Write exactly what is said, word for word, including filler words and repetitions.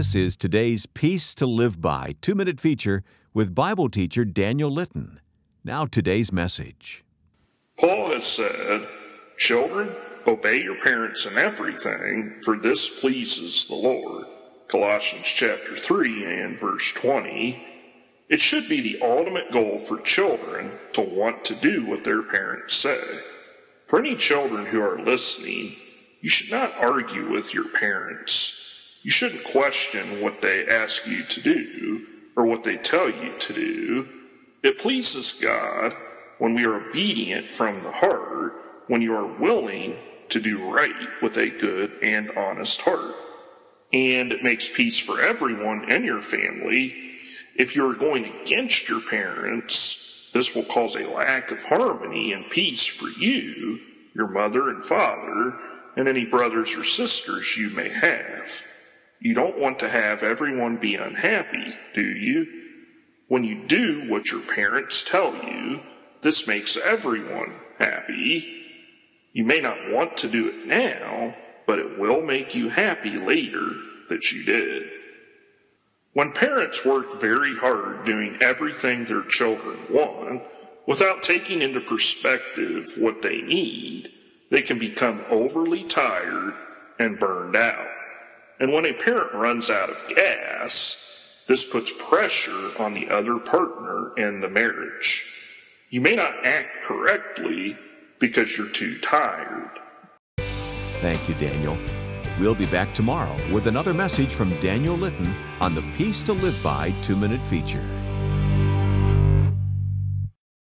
This is today's Peace to Live By two-minute feature with Bible teacher Daniel Litton. Now today's message. Paul has said, "Children, obey your parents in everything, for this pleases the Lord." Colossians chapter three and verse twenty. It should be the ultimate goal for children to want to do what their parents say. For any children who are listening, you should not argue with your parents. You shouldn't question what they ask you to do or what they tell you to do. It pleases God when we are obedient from the heart, when you are willing to do right with a good and honest heart. And it makes peace for everyone in your family. If you're going against your parents, this will cause a lack of harmony and peace for you, your mother and father, and any brothers or sisters you may have. You don't want to have everyone be unhappy, do you? When you do what your parents tell you, this makes everyone happy. You may not want to do it now, but it will make you happy later that you did. When parents work very hard doing everything their children want, without taking into perspective what they need, they can become overly tired and burned out. And when a parent runs out of gas, this puts pressure on the other partner in the marriage. You may not act correctly because you're too tired. Thank you, Daniel. We'll be back tomorrow with another message from Daniel Litton on the Peace to Live By two-minute feature.